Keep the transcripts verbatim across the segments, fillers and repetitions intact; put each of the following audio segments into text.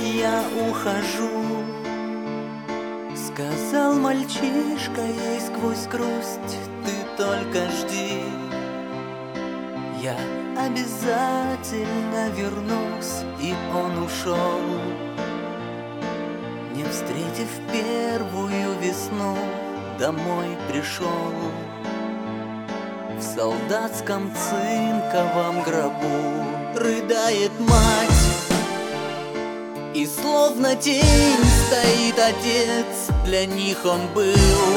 я ухожу. Сказал мальчишка ей сквозь грусть: ты только жди, я обязательно вернусь. И он ушел, не встретив первую весну, домой пришел. В солдатском цинковом гробу рыдает мать, и словно тень стоит отец. Для них он был,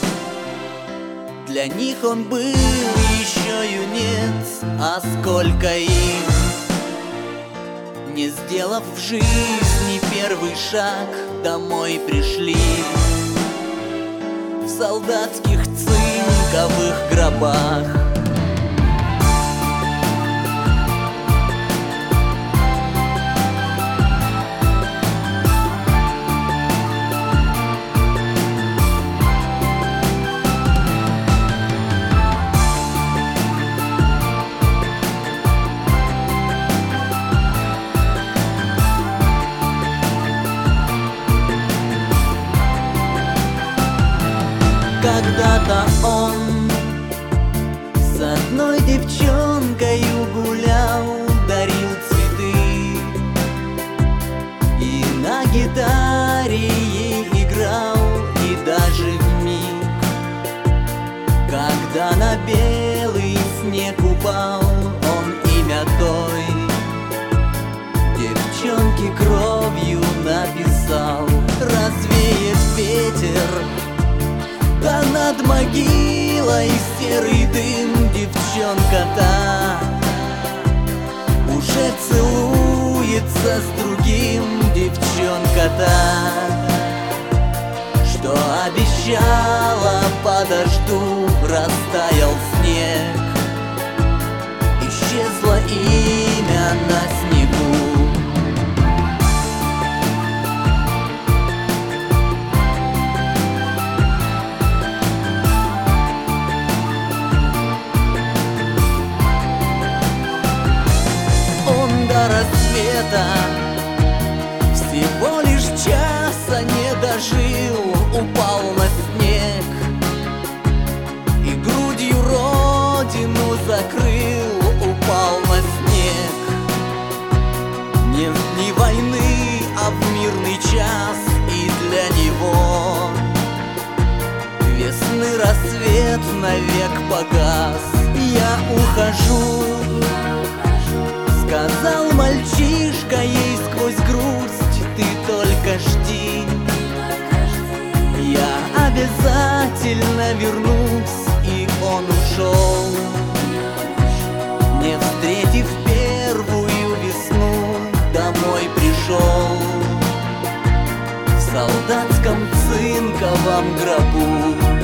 для них он был еще юнец. А сколько их, не сделав в жизни первый шаг, домой пришли в солдатских цинковых гробах. Когда-то он с одной девчонкою гулял, дарил цветы и на гитаре ей играл. И даже в миг, когда на белый снег упал, он имя той девчонки кровью написал. Развеет ветер, да над могилой серый дым. Девчонка-то уже целуется с другим. Девчонка-то, что обещала подожду, растаял снег, исчезло имя на снегу. До рассвета всего лишь часа не дожил, упал на снег и грудью родину закрыл. Упал на снег не в дни войны, а в мирный час. И для него весны рассвет навек погас. Я ухожу, сказал мальчишка ей сквозь грусть, ты только жди, я обязательно вернусь. И он ушел, не встретив первую весну, домой пришел в солдатском цинковом гробу.